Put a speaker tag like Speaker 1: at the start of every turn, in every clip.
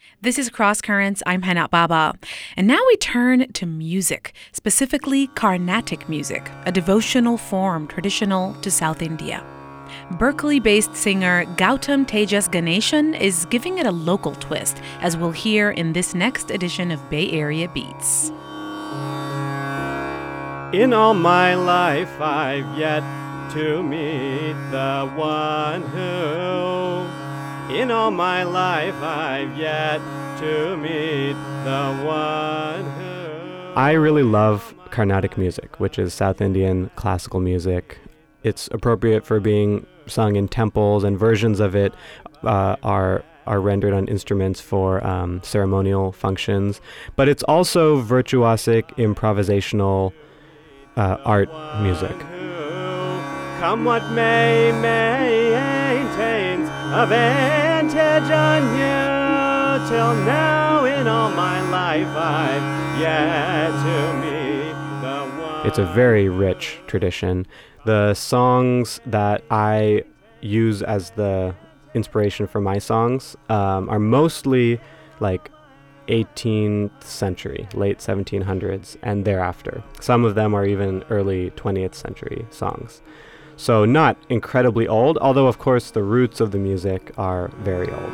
Speaker 1: This is Cross Currents. I'm Hana Baba. And now we turn to music, specifically Carnatic music, a devotional form traditional to South India. Berkeley-based singer Gautam Tejas Ganeshan is giving it a local twist, as we'll hear in this next edition of Bay Area Beats.
Speaker 2: In all my life I've yet to meet the one who, in all my life I've yet to meet the one who. I really love Carnatic music, which is South Indian classical music. It's appropriate for being sung in temples, and versions of it are rendered on instruments for ceremonial functions. But it's also virtuosic, improvisational art music. Come what may, maintains a vantage on you. Till now in all my life I've yet to meet the one. It's a very rich tradition. The songs that I use as the inspiration for my songs are mostly like 18th century, late 1700s and thereafter. Some of them are even early 20th century songs. So not incredibly old, although of course the roots of the music are very old.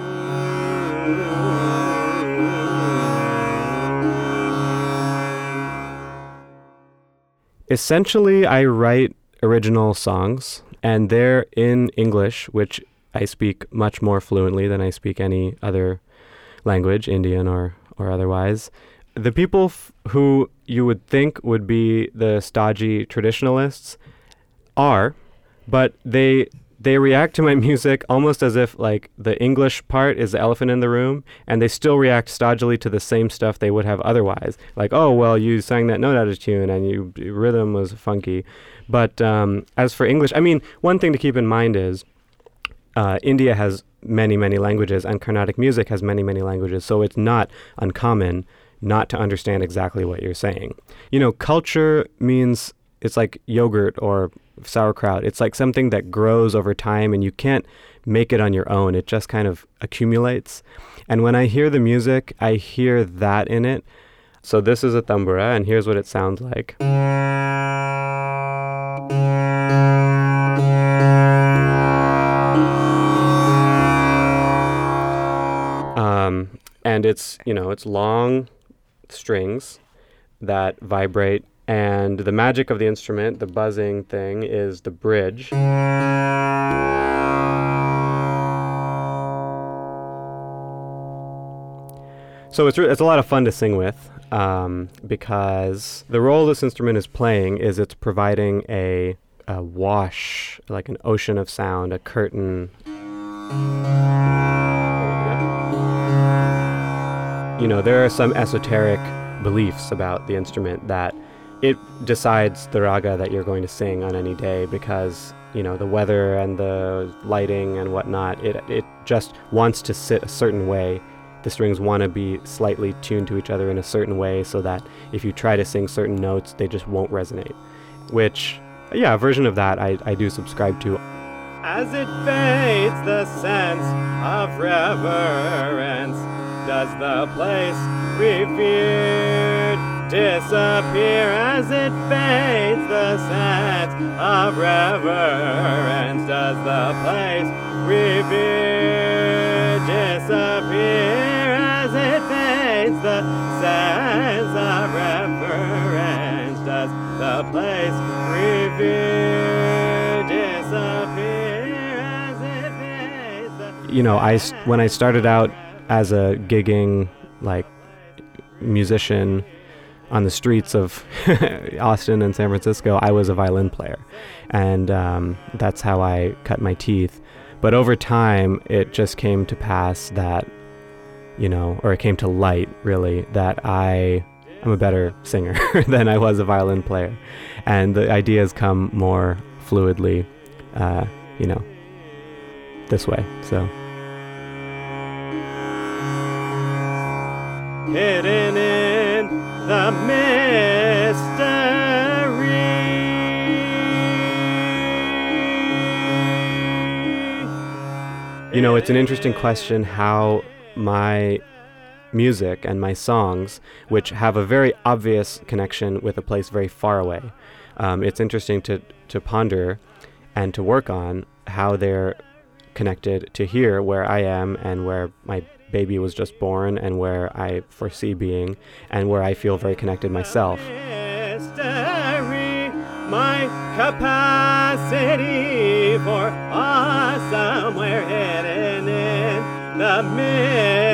Speaker 2: Essentially, I write original songs, and they're in English, which I speak much more fluently than I speak any other language, Indian or otherwise. The people who you would think would be the stodgy traditionalists are, but they react to my music almost as if like the English part is the elephant in the room, and they still react stodgily to the same stuff they would have otherwise. Like, oh, well, you sang that note out of tune and your rhythm was funky. But as for English, I mean, one thing to keep in mind is India has many, many languages, and Carnatic music has many, many languages, so it's not uncommon not to understand exactly what you're saying. You know, culture means it's like yogurt or sauerkraut. It's like something that grows over time, and you can't make it on your own. It just kind of accumulates. And when I hear the music, I hear that in it. So this is a tambura, and here's what it sounds like. And it's, you know, it's long strings that vibrate, and the magic of the instrument, the buzzing thing, is the bridge. So it's a lot of fun to sing with, because the role this instrument is playing is it's providing a wash, like an ocean of sound, a curtain. You know, there are some esoteric beliefs about the instrument that it decides the raga that you're going to sing on any day because, you know, the weather and the lighting and whatnot, it just wants to sit a certain way. The strings want to be slightly tuned to each other in a certain way so that if you try to sing certain notes, they just won't resonate. Which, yeah, a version of that I do subscribe to. As it fades, the sense of reverence does the place revered disappear. As it fades, the sense of reverence does the place revered disappear. As it fades, the sense of reverence does the place revered disappear. As it fades, you know, when I started out as a gigging, like, musician on the streets of Austin and San Francisco, I was a violin player. And that's how I cut my teeth. But over time, it just came to pass that, you know, or it came to light, really, that I'm a better singer than I was a violin player. And the ideas come more fluidly, you know, this way, so. Hidden in the mystery. You know, it's an interesting question how my music and my songs, which have a very obvious connection with a place very far away. It's interesting to ponder and to work on how they're connected to here, where I am and where my baby was just born and where I foresee being and where I feel very connected myself. My capacity for awesome, we're hidden in the mystery.